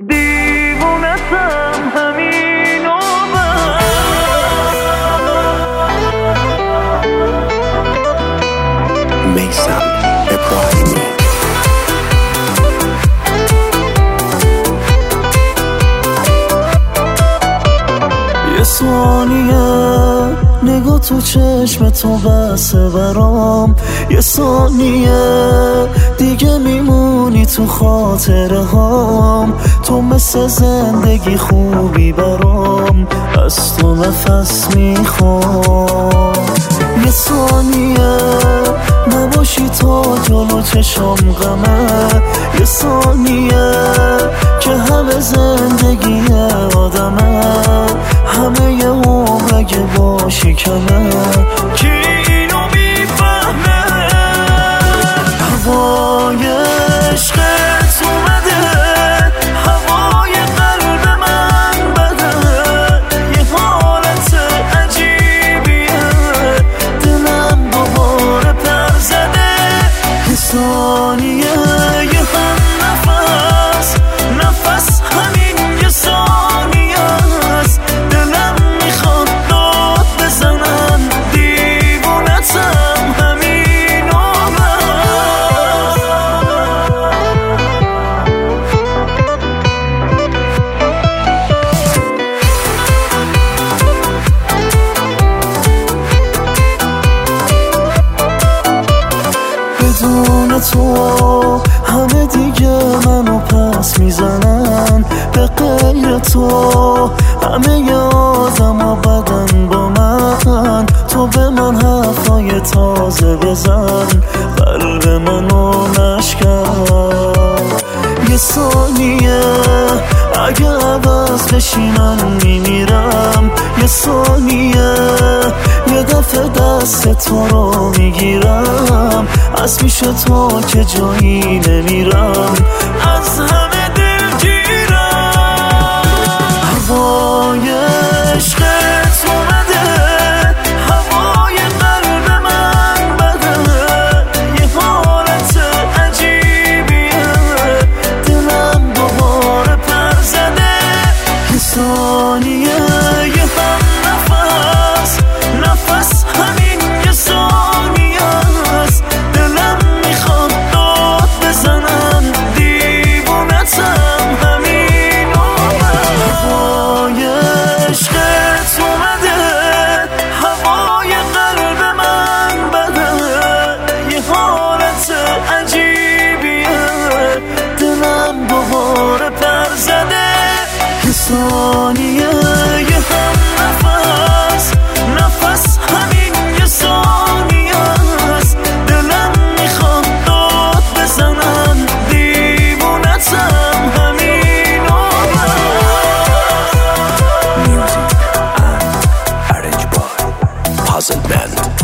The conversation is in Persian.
دیوونتم همین و میثم ابراهیمی. یه ثانیه نگاه تو چشم تو بسه برام، یه ثانیه دیگه میمونی تو خاطره هام. تو مثل زندگی خوبی برام، از تو نفس میخوام. یه ثانیه نباشی تا جلو چشم غمه، یه ثانیه که همه زندگی آدمه، همه یه عمر اگه باشی کمه. کی اینو میفهمه؟ هوای عشقت اومده، هوای قلب من بده، یه حالت عجیبیه، دلم دوباره پر زده. یه ثانیه یه هم نفس، نفس همین یه ثانیه است. دلم میخواد داد بزنم، دیوونتم همین و بدون تو همه دیگه منو پس میزنن، به غیر تو همه ی آدم بدن با من. تو به من حرفای تازه بزن، قلب منو نشکن. یه ثانیه اگه عوض بشی من میمیرم، یه ثانیه یه دفعه دست تو رو میگیرم، از پیش تو که جایی نمیرم، از همه دلگیرم. هوای عشقت اومده، هوای قلب من بده، یه حالت عجیبیه، دلم دوباره پر زده. یه ثانیه یه هم نفس، نفس همین یه ثانیه است. دلم میخواد داد بزنم، دیوونتم همین و هوای عشقت اومده، هوای قلب من بده، یه حالت عجیبیه، دلم دوباره پر زده. یه ثانیه یه هم نفس، نفس همین یه ثانیه است. دلم میخواد داد بزنم، دیوونتم همین و Music and arranged by Puzzle Band.